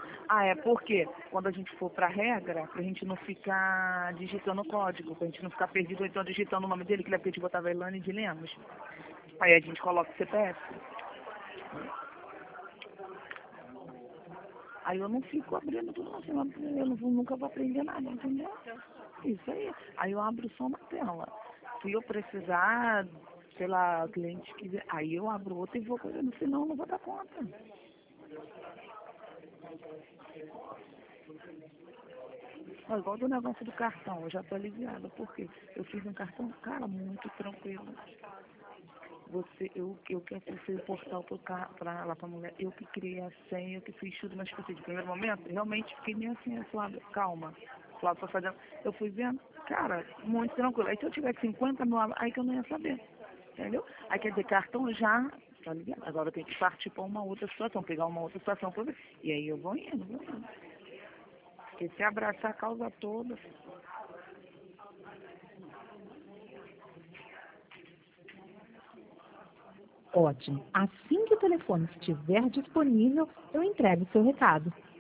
Ah, é porque quando a gente for pra regra, pra gente não ficar digitando o código, pra gente não ficar perdido, ou então digitando o nome dele, que ele é pedir botar Elaine de Lemos. Aí a gente coloca o CPF. Aí eu não fico abrindo tudo assim, eu nunca vou aprender nada, entendeu? Isso aí. Aí eu abro só uma tela. Se eu precisar, sei lá, o cliente quiser, aí eu abro outra e vou fazendo, senão eu não vou dar conta. Ó, igual do negócio do cartão, eu já tô aliviada, porque eu fiz um cartão, cara, muito tranquilo. Eu que acessei o portal pra lá pra mulher, eu que criei a senha, eu que fiz tudo, mas tipo assim, de primeiro momento, realmente fiquei meio assim, suave, calma. Flávio foi fazendo, eu fui vendo, cara, muito tranquilo. Aí se eu tivesse 50 mil, aí que eu não ia saber, entendeu? Aí quer dizer, cartão já, tá ligado? Agora eu tenho que partir pra uma outra situação, pegar uma outra situação pra ver. E aí eu vou indo, vou indo. Porque se abraçar a causa toda, Ótimo. Assim que o telefone estiver disponível, eu entrego o seu recado.